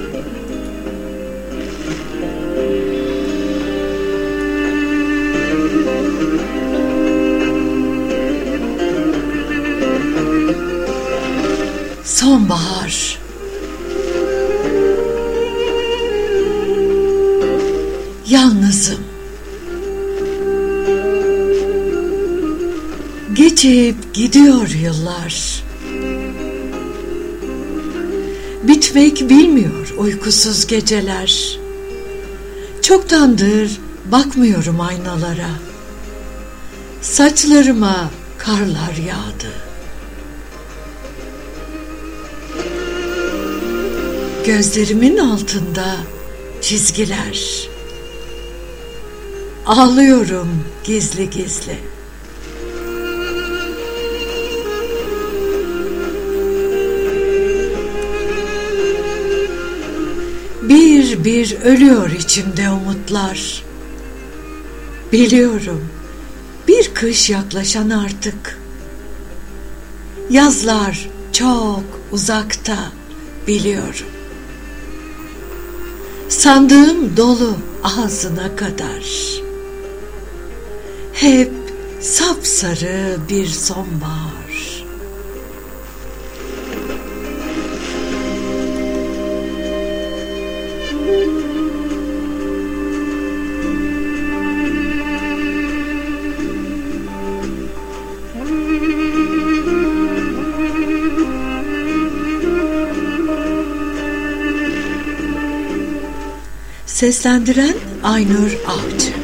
Sonbahar. Yalnızım. Geçip gidiyor yıllar. Bitmek bilmiyor uykusuz geceler. Çoktandır bakmıyorum aynalara. Saçlarıma karlar yağdı. Gözlerimin altında çizgiler. Ağlıyorum gizli gizli. Bir bir ölüyor içimde umutlar. Biliyorum bir kış yaklaşan artık. Yazlar çok uzakta, biliyorum. Sandığım dolu ağzına kadar. Hep sapsarı bir sonbahar. Seslendiren Aynur Avcı.